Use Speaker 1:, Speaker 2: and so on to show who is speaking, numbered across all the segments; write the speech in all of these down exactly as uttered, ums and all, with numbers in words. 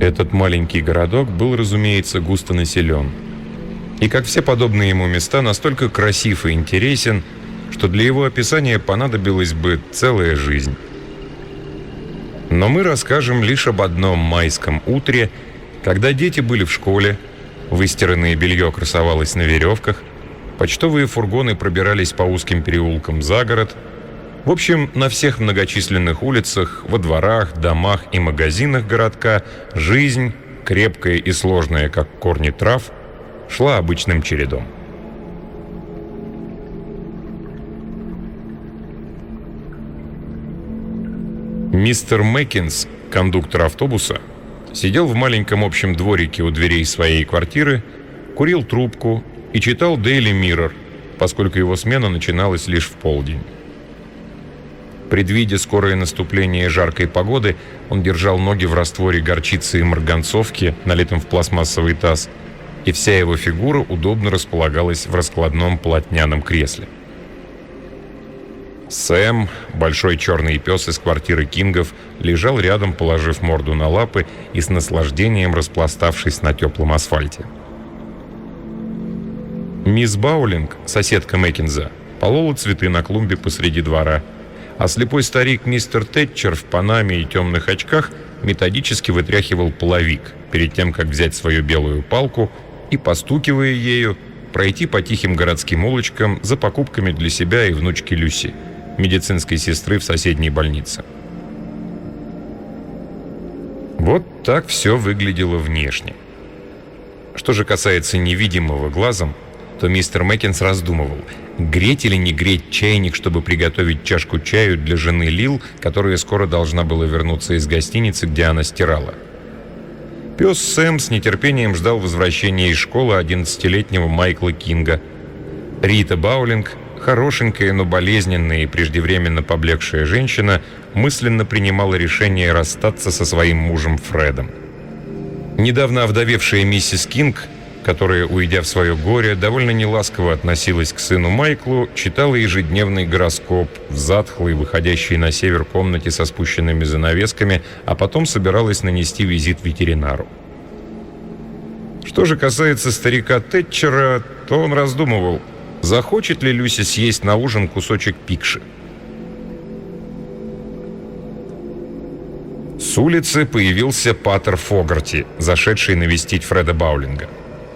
Speaker 1: Этот маленький городок был, разумеется, густо населен. И, как все подобные ему места, настолько красив и интересен, что для его описания понадобилась бы целая жизнь. Но мы расскажем лишь об одном майском утре, когда дети были в школе, выстиранное белье красовалось на веревках, почтовые фургоны пробирались по узким переулкам за город. В общем, на всех многочисленных улицах, во дворах, домах и магазинах городка жизнь, крепкая и сложная, как корни трав, шла обычным чередом. Мистер Мэккинс, кондуктор автобуса, сидел в маленьком общем дворике у дверей своей квартиры, курил трубку и читал Daily Mirror, поскольку его смена начиналась лишь в полдень. Предвидя скорое наступление жаркой погоды, он держал ноги в растворе горчицы и марганцовки, налитом в пластмассовый таз, и вся его фигура удобно располагалась в раскладном полотняном кресле. Сэм, большой черный пес из квартиры Кингов, лежал рядом, положив морду на лапы и с наслаждением распластавшись на теплом асфальте. Мисс Баулинг, соседка Мэккинза, полола цветы на клумбе посреди двора, а слепой старик мистер Тэтчер в панаме и темных очках методически вытряхивал половик перед тем, как взять свою белую палку и, постукивая ею, пройти по тихим городским улочкам за покупками для себя и внучки Люси, медицинской сестры в соседней больнице. Вот так все выглядело внешне. Что же касается невидимого глазом, то мистер Мэккинс раздумывал, греть или не греть чайник, чтобы приготовить чашку чаю для жены Лил, которая скоро должна была вернуться из гостиницы, где она стирала. Пес Сэм с нетерпением ждал возвращения из школы одиннадцатилетнего Майкла Кинга. Рита Баулинг, хорошенькая, но болезненная и преждевременно поблекшая женщина, мысленно принимала решение расстаться со своим мужем Фредом. Недавно овдовевшая миссис Кинг, которая, уйдя в свое горе, довольно неласково относилась к сыну Майклу, читала ежедневный гороскоп в затхлой, выходящей на север комнате со спущенными занавесками, а потом собиралась нанести визит ветеринару. Что же касается старика Тэтчера, то он раздумывал, захочет ли Люси съесть на ужин кусочек пикши. С улицы появился патер Фогарти, зашедший навестить Фреда Баулинга.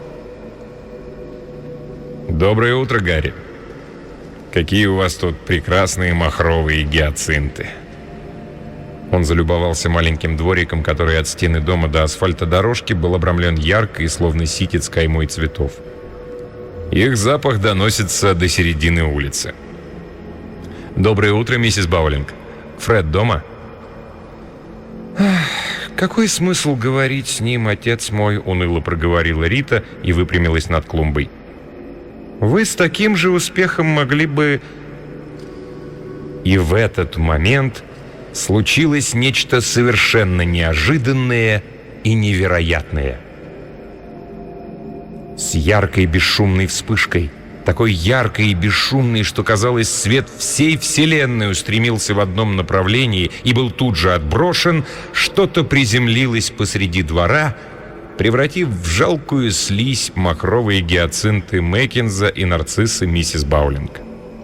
Speaker 1: «Доброе утро, Гарри. Какие у вас тут прекрасные махровые гиацинты!» Он залюбовался маленьким двориком, который от стены дома до асфальта дорожки был обрамлен яркой, словно ситец каймой цветов. Их запах доносится до середины улицы. «Доброе утро, миссис Баулинг. Фред дома?» «Какой смысл говорить с ним, отец мой?» — уныло проговорила Рита и выпрямилась над клумбой. «Вы с таким же успехом могли бы...» И в этот момент случилось нечто совершенно неожиданное и невероятное. С яркой бесшумной вспышкой, такой яркой и бесшумной, что, казалось, свет всей вселенной устремился в одном направлении и был тут же отброшен, что-то приземлилось посреди двора, превратив в жалкую слизь махровые гиацинты Мэккинза и нарциссы миссис Баулинг.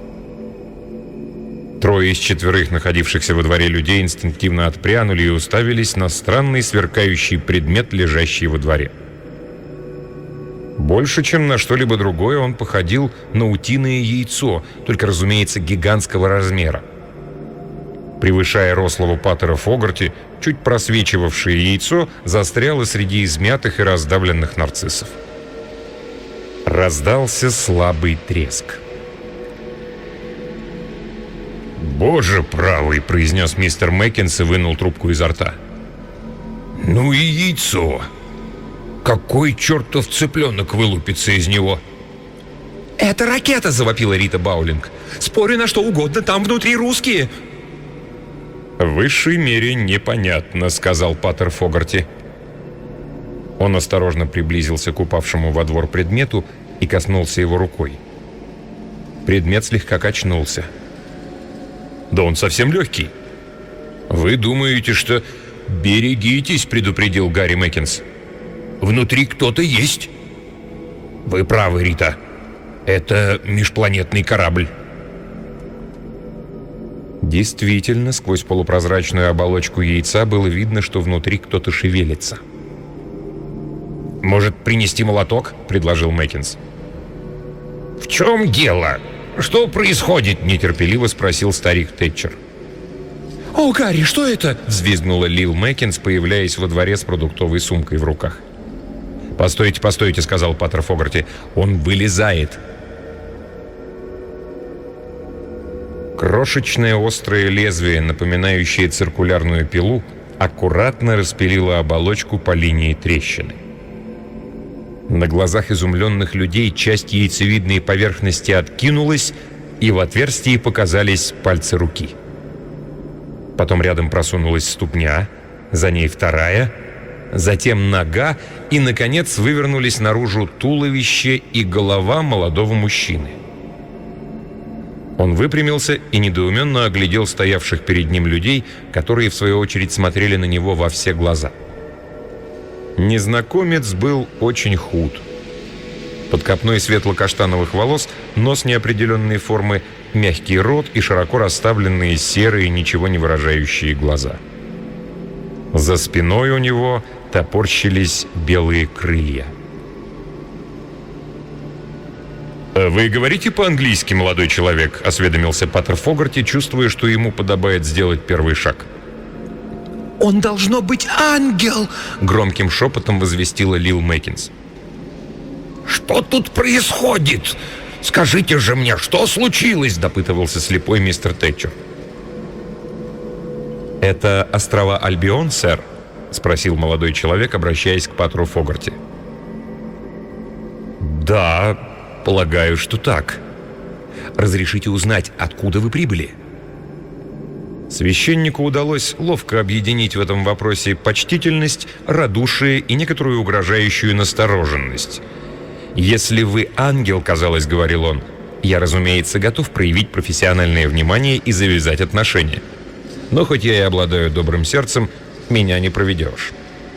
Speaker 1: Трое из четверых находившихся во дворе людей инстинктивно отпрянули и уставились на странный сверкающий предмет, лежащий во дворе. Больше, чем на что-либо другое, он походил на утиное яйцо, только, разумеется, гигантского размера. Превышая рослого патера Фогарти, чуть просвечивавшее яйцо застряло среди измятых и раздавленных нарциссов. Раздался слабый треск. «Боже правый!» — произнес мистер Мэккинс и вынул трубку изо рта. «Ну и яйцо! Какой чертов цыпленок вылупится из него?» «Это ракета!» — завопила Рита Баулинг. «Спорю на что угодно, там внутри русские!» «В высшей мере непонятно», — сказал патер Фогарти. Он осторожно приблизился к упавшему во двор предмету и коснулся его рукой. Предмет слегка качнулся. «Да он совсем легкий. Вы думаете, что...» «Берегитесь», — предупредил Гарри Мэккинс. «Внутри кто-то есть». «Вы правы, Рита. Это межпланетный корабль». Действительно, сквозь полупрозрачную оболочку яйца было видно, что внутри кто-то шевелится. «Может, принести молоток?» — предложил Мэккинс. «В чем дело? Что происходит?» — нетерпеливо спросил старик Тэтчер. «О, Гарри, что это?» — взвизгнула Лил Мэккинс, появляясь во дворе с продуктовой сумкой в руках. «Постойте, постойте», — сказал Паттер Фогарти. «Он вылезает». Крошечное острое лезвие, напоминающее циркулярную пилу, аккуратно распилило оболочку по линии трещины. На глазах изумленных людей часть яйцевидной поверхности откинулась, и в отверстии показались пальцы руки. Потом рядом просунулась ступня, за ней вторая, затем нога, и, наконец, вывернулись наружу туловище и голова молодого мужчины. Он выпрямился и недоуменно оглядел стоявших перед ним людей, которые, в свою очередь, смотрели на него во все глаза. Незнакомец был очень худ. Под копной светло-каштановых волос нос неопределенной формы, мягкий рот и широко расставленные серые, ничего не выражающие глаза. За спиной у него топорщились белые крылья. «Вы говорите по-английски, молодой человек?» — осведомился Паттер Фогарти, чувствуя, что ему подобает сделать первый шаг.
Speaker 2: «Он должно быть ангел!»
Speaker 1: — громким шепотом возвестила Лил Мэккинс.
Speaker 2: «Что тут происходит? Скажите же мне, что случилось?» —
Speaker 1: допытывался слепой мистер Тэтчер. «Это острова Альбион, сэр?» — спросил молодой человек, обращаясь к Паттеру Фогарти. «Да, полагаю, что так. Разрешите узнать, откуда вы прибыли?» Священнику удалось ловко объединить в этом вопросе почтительность, радушие и некоторую угрожающую настороженность. «Если вы ангел, — казалось, — говорил он, — я, разумеется, готов проявить профессиональное внимание и завязать отношения. Но хоть я и обладаю добрым сердцем, меня не проведешь».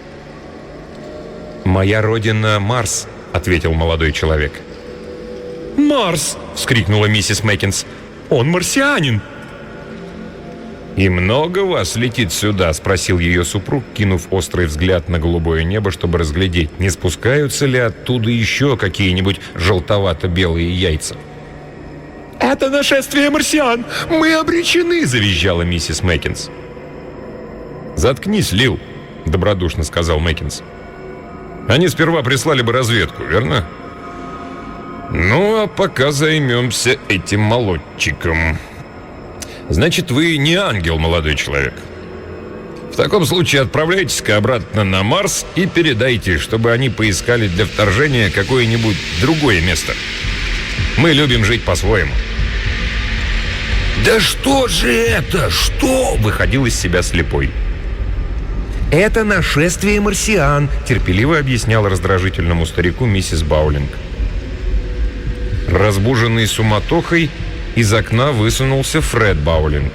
Speaker 1: «Моя родина — Марс», — ответил молодой человек. «Марс!» — вскрикнула миссис Мэккинс. «Он марсианин!» «И много вас летит сюда?» — спросил ее супруг, кинув острый взгляд на голубое небо, чтобы разглядеть, не спускаются ли оттуда еще какие-нибудь желтовато-белые яйца. «Это нашествие марсиан! Мы обречены!» — завизжала миссис Мэккинс. «Заткнись, Лил!» — добродушно сказал Мэккинс. «Они сперва прислали бы разведку, верно? Ну, а пока займемся этим молодчиком. Значит, вы не ангел, молодой человек. В таком случае отправляйтесь-ка обратно на Марс и передайте, чтобы они поискали для вторжения какое-нибудь другое место. Мы любим жить по-своему».
Speaker 2: «Да что же это? Что?» — выходил из себя слепой.
Speaker 1: «Это нашествие марсиан», — терпеливо объяснял раздражительному старику миссис Баулинг. Разбуженный суматохой, из окна высунулся Фред Баулинг.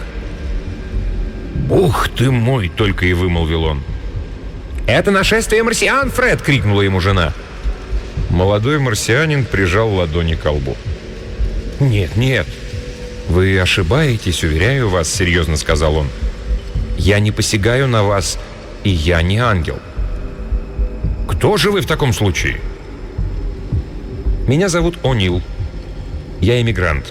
Speaker 1: «Бог ты мой!» — только и вымолвил он. «Это нашествие марсиан, Фред!» — крикнула ему жена. Молодой марсианин прижал ладони к лбу. «Нет, нет, вы ошибаетесь, уверяю вас», — серьезно сказал он. «Я не посягаю на вас, и я не ангел». «Кто же вы в таком случае?» «Меня зовут О'Нил. Я эмигрант».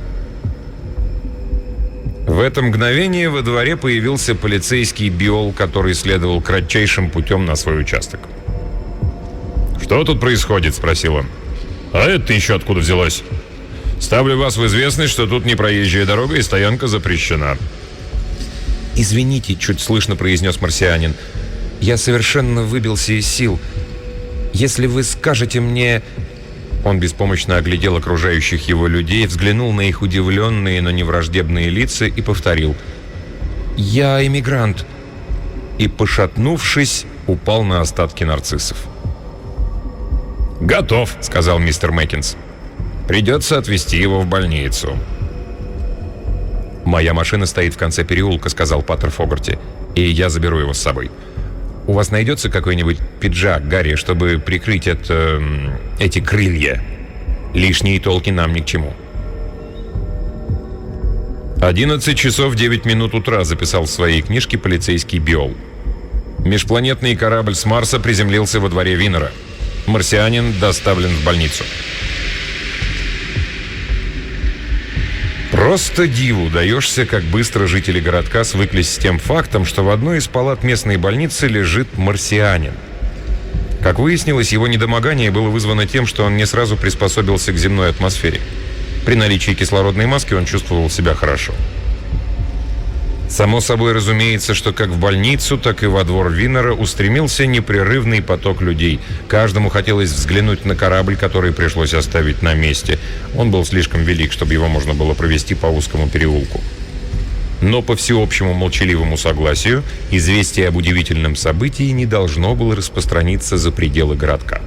Speaker 1: В это мгновение во дворе появился полицейский биол, который следовал кратчайшим путем на свой участок. «Что тут происходит?» — спросил он. «А это еще откуда взялось? Ставлю вас в известность, что тут не проезжая дорога и стоянка запрещена». «Извините», — чуть слышно произнес марсианин. «Я совершенно выбился из сил. Если вы скажете мне...» Он беспомощно оглядел окружающих его людей, взглянул на их удивленные, но не враждебные лица и повторил: «Я эмигрант», и, пошатнувшись, упал на остатки нарциссов. «Готов», — сказал мистер Мэккинс. «Придется отвезти его в больницу». «Моя машина стоит в конце переулка», — сказал Паттер Фогарти, — «и я заберу его с собой. У вас найдется какой-нибудь пиджак, Гарри, чтобы прикрыть это... эти крылья? Лишние толки нам ни к чему». «одиннадцать часов девять минут утра», — записал в своей книжке полицейский Биол. «Межпланетный корабль с Марса приземлился во дворе Винера. Марсианин доставлен в больницу». Просто диву даешься, как быстро жители городка свыклись с тем фактом, что в одной из палат местной больницы лежит марсианин. Как выяснилось, его недомогание было вызвано тем, что он не сразу приспособился к земной атмосфере. При наличии кислородной маски он чувствовал себя хорошо. Само собой разумеется, что как в больницу, так и во двор Винера устремился непрерывный поток людей. Каждому хотелось взглянуть на корабль, который пришлось оставить на месте. Он был слишком велик, чтобы его можно было провести по узкому переулку. Но по всеобщему молчаливому согласию известие об удивительном событии не должно было распространиться за пределы городка.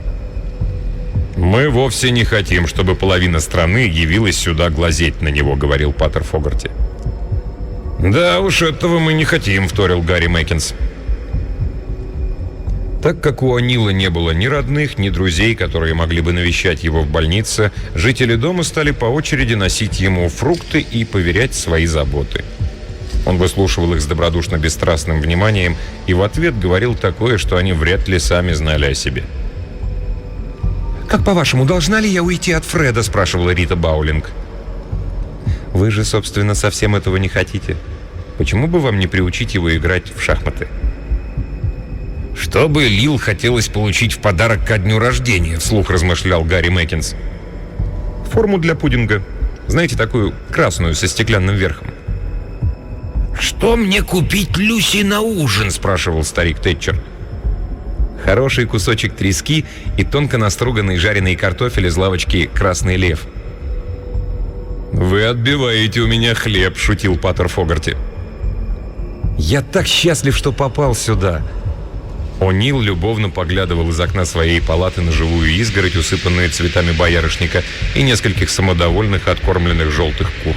Speaker 1: «Мы вовсе не хотим, чтобы половина страны явилась сюда глазеть на него», — говорил Паттер Фогарти. «Да уж, этого мы не хотим», — вторил Гарри Мэккинс. Так как у О'Нила не было ни родных, ни друзей, которые могли бы навещать его в больнице, жители дома стали по очереди носить ему фрукты и поверять свои заботы. Он выслушивал их с добродушно-бесстрастным вниманием и в ответ говорил такое, что они вряд ли сами знали о себе. «Как, по-вашему, должна ли я уйти от Фреда?» — спрашивала Рита Баулинг. «Вы же, собственно, совсем этого не хотите. Почему бы вам не приучить его играть в шахматы?»
Speaker 2: «Что бы Лил хотелось получить в подарок ко дню рождения?» — вслух размышлял Гарри Мэккинс.
Speaker 1: «Форму для пудинга. Знаете, такую красную со стеклянным верхом».
Speaker 2: «Что мне купить Люси на ужин?» — спрашивал старик Тэтчер.
Speaker 1: «Хороший кусочек трески и тонко наструганный жареный картофель из лавочки «Красный лев». «Вы отбиваете у меня хлеб», — шутил Паттер Фогарти. «Я так счастлив, что попал сюда». О'Нил любовно поглядывал из окна своей палаты на живую изгородь, усыпанную цветами боярышника, и нескольких самодовольных откормленных желтых кур.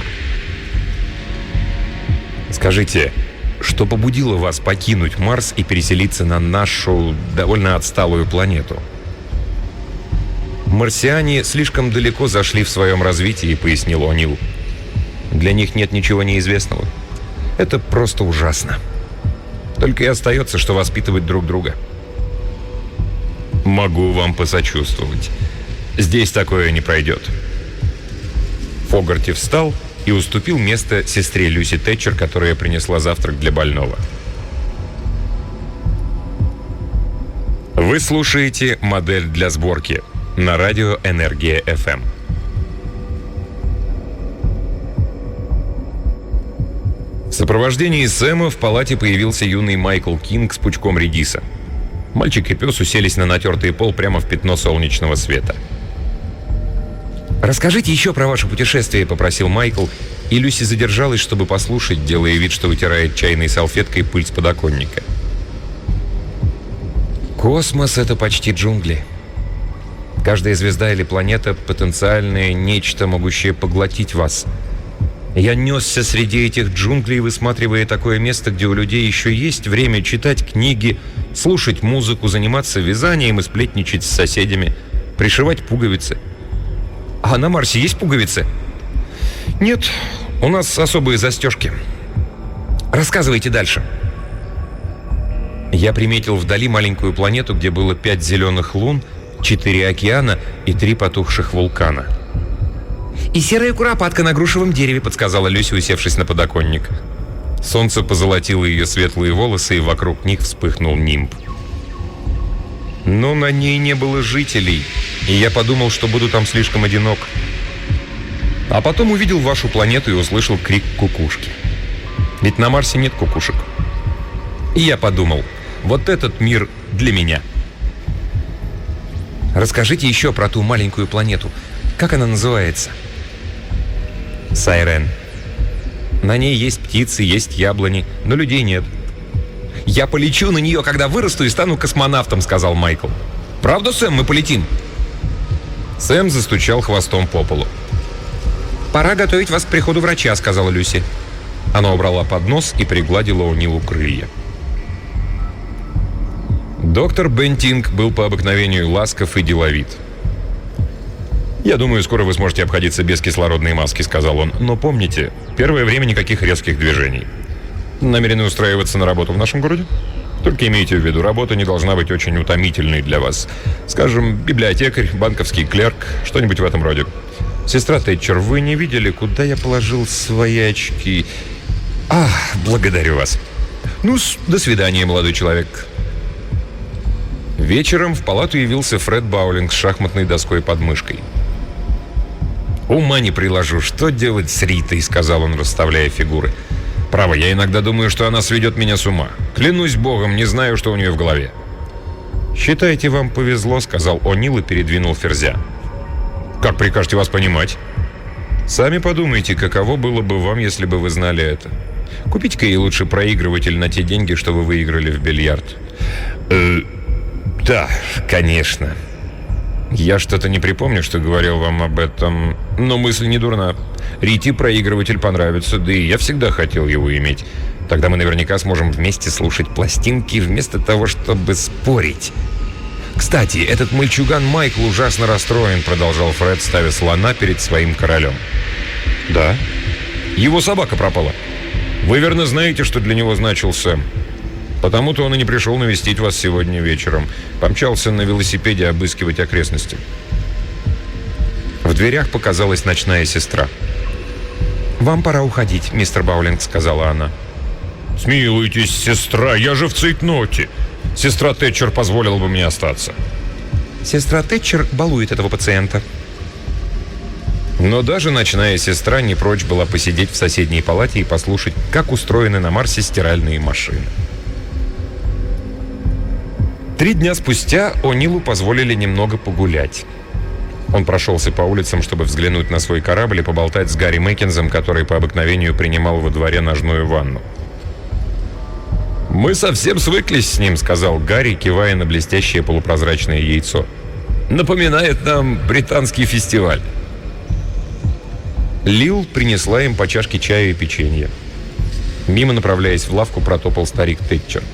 Speaker 1: «Скажите, что побудило вас покинуть Марс и переселиться на нашу довольно отсталую планету?» «Марсиане слишком далеко зашли в своем развитии», — пояснил О'Нил. «Для них нет ничего неизвестного. Это просто ужасно. Только и остается, что воспитывать друг друга». «Могу вам посочувствовать. Здесь такое не пройдет». Фогарти встал и уступил место сестре Люси Тэтчер, которая принесла завтрак для больного. Вы слушаете «Модель для сборки» на радио «Энергия эф эм». В сопровождении Сэма в палате появился юный Майкл Кинг с пучком редиса. Мальчик и пес уселись на натертый пол прямо в пятно солнечного света. «Расскажите еще про ваше путешествие», — попросил Майкл, и Люси задержалась, чтобы послушать, делая вид, что вытирает чайной салфеткой пыль с подоконника. «Космос — это почти джунгли. Каждая звезда или планета — потенциальное нечто, могущее поглотить вас. Я несся среди этих джунглей, высматривая такое место, где у людей еще есть время читать книги, слушать музыку, заниматься вязанием и сплетничать с соседями, пришивать пуговицы. А на Марсе есть пуговицы?» «Нет, у нас особые застежки. Рассказывайте дальше». Я приметил вдали маленькую планету, где было пять зеленых лун, четыре океана и три потухших вулкана. «И серая куропатка на грушевом дереве», — подсказала Люся, усевшись на подоконник. Солнце позолотило ее светлые волосы, и вокруг них вспыхнул нимб. Но на ней не было жителей, и я подумал, что буду там слишком одинок. А потом увидел вашу планету и услышал крик кукушки. Ведь на Марсе нет кукушек. И я подумал, вот этот мир для меня. Расскажите еще про ту маленькую планету. Как она называется? Сайрен. На ней есть птицы, есть яблони, но людей нет. «Я полечу на нее, когда вырасту и стану космонавтом», — сказал Майкл. «Правда, Сэм, мы полетим?» Сэм застучал хвостом по полу. «Пора готовить вас к приходу врача», — сказала Люси. Она убрала поднос и пригладила О'Нилу крылья. Доктор Бентинг был по обыкновению ласков и деловит. «Я думаю, скоро вы сможете обходиться без кислородной маски», — сказал он. «Но помните, первое время никаких резких движений. Намерены устраиваться на работу в нашем городе? Только имейте в виду, работа не должна быть очень утомительной для вас. Скажем, библиотекарь, банковский клерк, что-нибудь в этом роде. Сестра Тэтчер, вы не видели, куда я положил свои очки? Ах, благодарю вас. Ну, до свидания, молодой человек». Вечером в палату явился Фред Баулинг с шахматной доской под мышкой. «Ума не приложу, что делать с Ритой», — сказал он, расставляя фигуры. «Право, я иногда думаю, что она сведет меня с ума. Клянусь богом, не знаю, что у нее в голове». «Считайте, вам повезло», — сказал О'Нил и передвинул ферзя. «Как прикажете вас понимать?» «Сами подумайте, каково было бы вам, если бы вы знали это. Купите-ка ей лучше проигрыватель на те деньги, что вы выиграли в бильярд». «Э, да, конечно. Я что-то не припомню, что говорил вам об этом, но мысль не дурна. Рите проигрыватель понравится, да и я всегда хотел его иметь. Тогда мы наверняка сможем вместе слушать пластинки, вместо того, чтобы спорить. Кстати, этот мальчуган Майкл ужасно расстроен», — продолжал Фред, ставя слона перед своим королем. «Да? Его собака пропала. Вы верно знаете, что для него значил Сэм. Потому-то он и не пришел навестить вас сегодня вечером. Помчался на велосипеде обыскивать окрестности». В дверях показалась ночная сестра. «Вам пора уходить, мистер Баулинг», — сказала она. «Смилуйтесь, сестра, я же в цейтноте. Сестра Тэтчер позволила бы мне остаться». «Сестра Тэтчер балует этого пациента». Но даже ночная сестра не прочь была посидеть в соседней палате и послушать, как устроены на Марсе стиральные машины. Три дня спустя О'Нилу позволили немного погулять. Он прошелся по улицам, чтобы взглянуть на свой корабль и поболтать с Гарри Мэккензом, который по обыкновению принимал во дворе ножную ванну. «Мы совсем свыклись с ним», — сказал Гарри, кивая на блестящее полупрозрачное яйцо. «Напоминает нам британский фестиваль». Лил принесла им по чашке чая и печенья. Мимо, направляясь в лавку, протопал старик Тэтчер.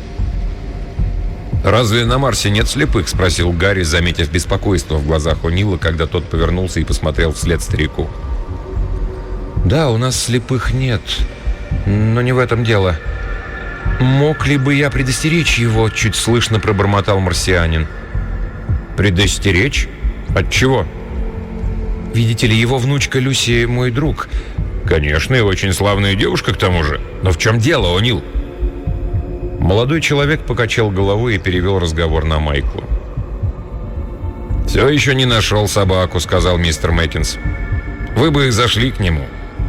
Speaker 1: «Разве на Марсе нет слепых?» — спросил Гарри, заметив беспокойство в глазах О'Нила, когда тот повернулся и посмотрел вслед старику. «Да, у нас слепых нет, но не в этом дело. Мог ли бы я предостеречь его?» — чуть слышно пробормотал марсианин. «Предостеречь? От чего?» «Видите ли, его внучка Люси мой друг». «Конечно, и очень славная девушка к тому же. Но в чем дело, О'Нил?» Молодой человек покачал головой и перевел разговор на Майкла. «Все еще не нашел собаку», — сказал мистер Мэккенс. «Вы бы зашли к нему».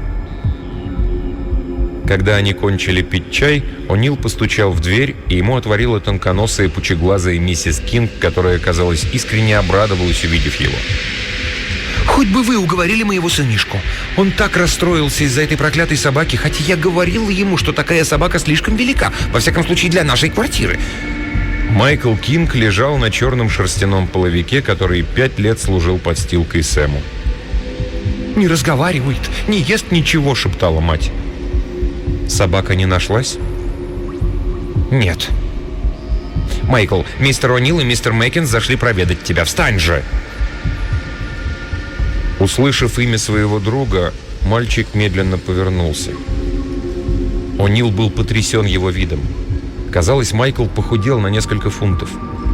Speaker 1: Когда они кончили пить чай, О'Нил постучал в дверь, и ему отворила тонконосая пучеглазая миссис Кинг, которая, казалось, искренне обрадовалась, увидев его.
Speaker 2: «Хоть бы вы уговорили моего сынишку. Он так расстроился из-за этой проклятой собаки, хотя я говорил ему, что такая собака слишком велика, во всяком случае для нашей квартиры».
Speaker 1: Майкл Кинг лежал на черном шерстяном половике, который пять лет служил подстилкой Сэму.
Speaker 2: «Не разговаривает, не ест ничего», — шептала мать.
Speaker 1: «Собака не нашлась?»
Speaker 2: «Нет». «Майкл, мистер О'Нил и мистер Мэккенс зашли проведать тебя. Встань же!»
Speaker 1: Услышав имя своего друга, мальчик медленно повернулся. О'Нил был потрясен его видом. Казалось, Майкл похудел на несколько фунтов.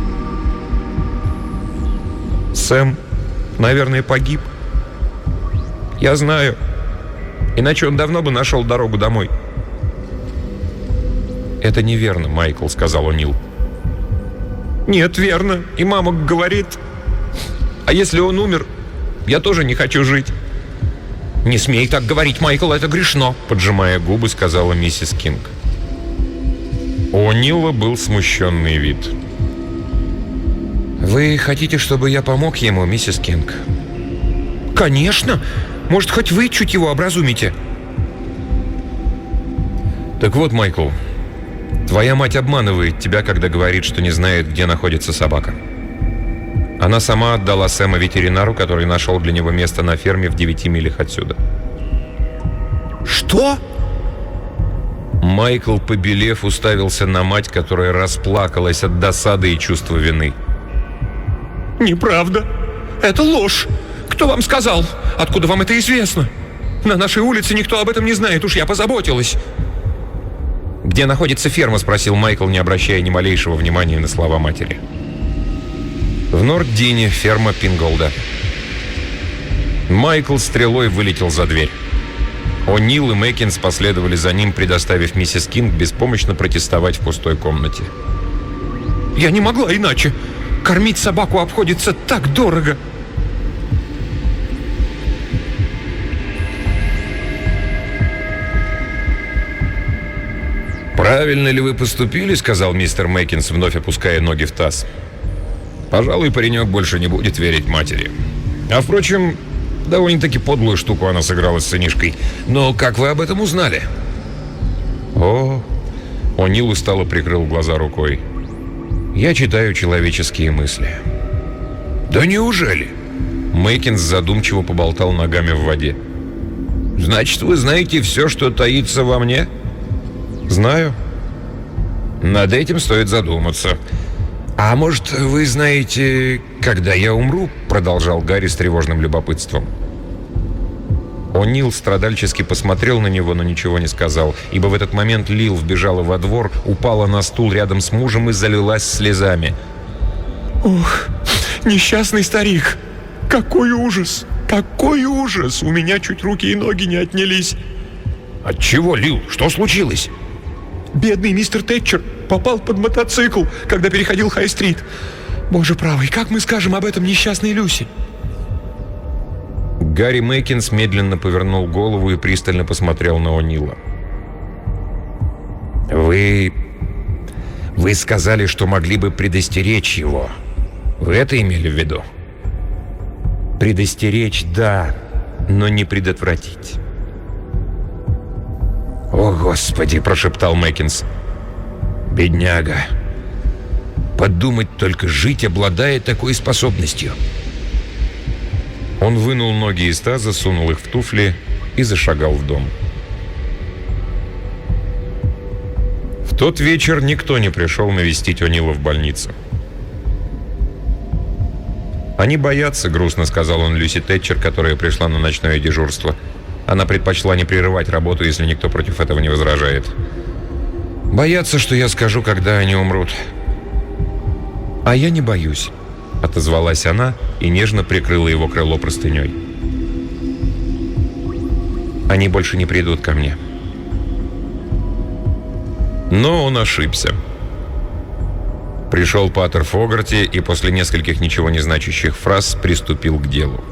Speaker 1: «Сэм, наверное, погиб?» «Я знаю. Иначе он давно бы нашел дорогу домой». «Это неверно, Майкл», — сказал О'Нил. «Нет, верно. И мама говорит. А если он умер, я тоже не хочу жить».
Speaker 2: «Не смей так говорить, Майкл, это грешно», —
Speaker 1: поджимая губы, сказала миссис Кинг. У О'Нила был смущенный вид.
Speaker 2: «Вы хотите, чтобы я помог ему, миссис Кинг?» «Конечно. Может, хоть вы чуть его образумите».
Speaker 1: «Так вот, Майкл, твоя мать обманывает тебя, когда говорит, что не знает, где находится собака. Она сама отдала Сэма ветеринару, который нашел для него место на ферме в девяти милях отсюда.
Speaker 2: Что?
Speaker 1: Майкл, побелев, уставился на мать, которая расплакалась от досады и чувства вины.
Speaker 2: Неправда. Это ложь. Кто вам сказал? Откуда вам это известно? На нашей улице никто об этом не знает, уж я позаботилась.
Speaker 1: «Где находится ферма?» — спросил Майкл, не обращая ни малейшего внимания на слова матери. «В Норд-Дине, ферма Пинголда». Майкл стрелой вылетел за дверь. О'Нил и Мэккинс последовали за ним, предоставив миссис Кинг беспомощно протестовать в пустой комнате.
Speaker 2: Я не могла иначе. Кормить собаку обходится так дорого.
Speaker 1: «Правильно ли вы поступили?» — сказал мистер Мэккинс, вновь опуская ноги в таз. «Пожалуй, паренек больше не будет верить матери. А, впрочем, довольно-таки подлую штуку она сыграла с сынишкой. Но как вы об этом узнали?» «О!» — О'Нил устало прикрыл глаза рукой. «Я читаю человеческие мысли».
Speaker 2: Да неужели?
Speaker 1: Мэккинс задумчиво поболтал ногами в воде.
Speaker 2: Значит, вы знаете все, что таится во мне?
Speaker 1: «Знаю».
Speaker 2: Над этим стоит задуматься. А может, вы знаете, когда я умру? Продолжал Гарри с тревожным любопытством.
Speaker 1: О'Нил страдальчески посмотрел на него, но ничего не сказал, ибо в этот момент Лил вбежала во двор, упала на стул рядом с мужем и залилась слезами.
Speaker 2: «Ух, несчастный старик! Какой ужас! Какой ужас! У меня чуть руки и ноги не отнялись!»
Speaker 1: «Отчего, Лил? Что случилось?»
Speaker 2: «Бедный мистер Тэтчер попал под мотоцикл, когда переходил Хай-стрит. Боже правый, как мы скажем об этом несчастной Люси?»
Speaker 1: Гарри Мэккинс медленно повернул голову и пристально посмотрел на О'Нила.
Speaker 2: «Вы... вы сказали, что могли бы предостеречь его. Вы это имели в виду?»
Speaker 1: «Предостеречь, да, но не предотвратить».
Speaker 2: «О, Господи!» – прошептал Мэккинс. «Бедняга! Подумать только, жить, обладая такой способностью!»
Speaker 1: Он вынул ноги из таза, сунул их в туфли и зашагал в дом. В тот вечер никто не пришел навестить О'Нила в больницу. «Они боятся», — грустно сказал он Люси Тэтчер, которая пришла на ночное дежурство. Она предпочла не прерывать работу, если никто против этого не возражает. «Боятся, что я скажу, когда они умрут». «А я не боюсь», — отозвалась она и нежно прикрыла его крыло простыней. «Они больше не придут ко мне». Но он ошибся. Пришел патер Фогарти и после нескольких ничего не значащих фраз приступил к делу.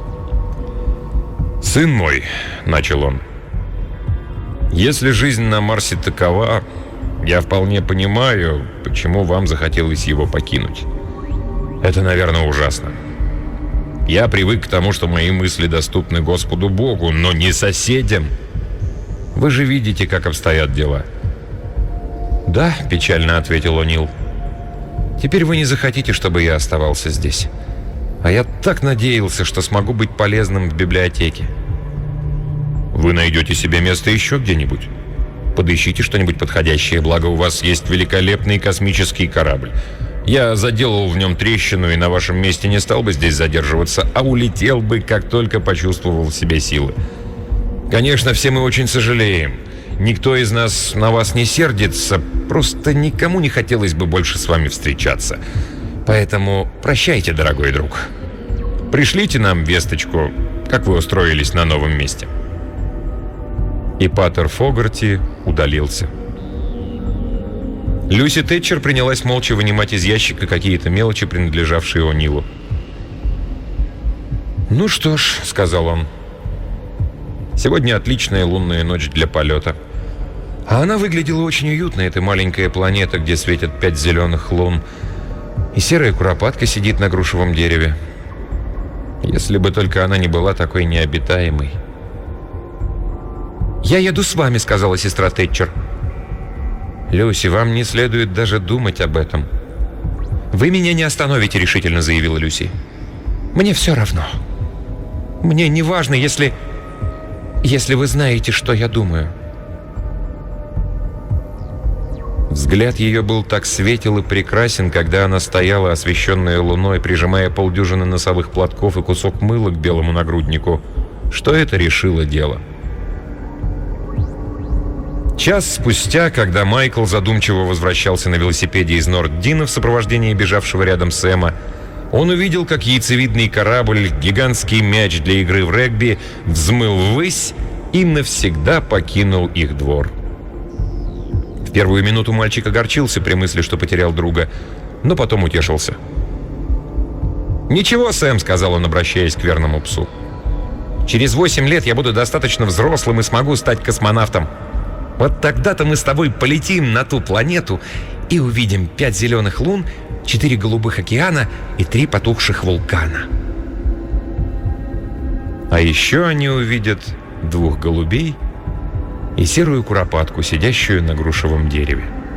Speaker 1: «Сын мой», — начал он, — «если жизнь на Марсе такова, я вполне понимаю, почему вам захотелось его покинуть. Это, наверное, ужасно. Я привык к тому, что мои мысли доступны Господу Богу, но не соседям. Вы же видите, как обстоят дела». «Да», — печально ответил О'Нил. «Теперь вы не захотите, чтобы я оставался здесь. А я так надеялся, что смогу быть полезным в библиотеке». «Вы найдете себе место еще где-нибудь. Подыщите что-нибудь подходящее, благо у вас есть великолепный космический корабль. Я заделал в нем трещину и на вашем месте не стал бы здесь задерживаться, а улетел бы, как только почувствовал в себе силы. Конечно, все мы очень сожалеем. Никто из нас на вас не сердится, просто никому не хотелось бы больше с вами встречаться. Поэтому прощайте, дорогой друг. Пришлите нам весточку, как вы устроились на новом месте». И патер Фогарти удалился. Люси Тэтчер принялась молча вынимать из ящика какие-то мелочи, принадлежавшие О'Нилу. «Ну что ж», — сказал он, — «сегодня отличная лунная ночь для полета». А она выглядела очень уютно, эта маленькая планета, где светят пять зеленых лун, и серая куропатка сидит на грушевом дереве. Если бы только она не была такой необитаемой. «Я еду с вами», — сказала сестра Тэтчер. «Люси, вам не следует даже думать об этом.
Speaker 2: «Вы меня не остановите», — решительно заявила Люси. «Мне все равно. Мне не важно, если... если вы знаете, что я думаю».
Speaker 1: Взгляд ее был так светел и прекрасен, когда она стояла, освещенная луной, прижимая полдюжины носовых платков и кусок мыла к белому нагруднику, что это решило дело. Час спустя, когда Майкл задумчиво возвращался на велосипеде из Норд-Дина в сопровождении бежавшего рядом Сэма, он увидел, как яйцевидный корабль, гигантский мяч для игры в регби, взмыл ввысь и навсегда покинул их двор. В первую минуту мальчик огорчился при мысли, что потерял друга, но потом утешился. «Ничего, Сэм», — сказал он, обращаясь к верному псу. «Через восемь лет я буду достаточно взрослым и смогу стать космонавтом. Вот тогда-то мы с тобой полетим на ту планету и увидим пять зеленых лун, четыре голубых океана и три потухших вулкана». А еще они увидят двух голубей и серую куропатку, сидящую на грушевом дереве.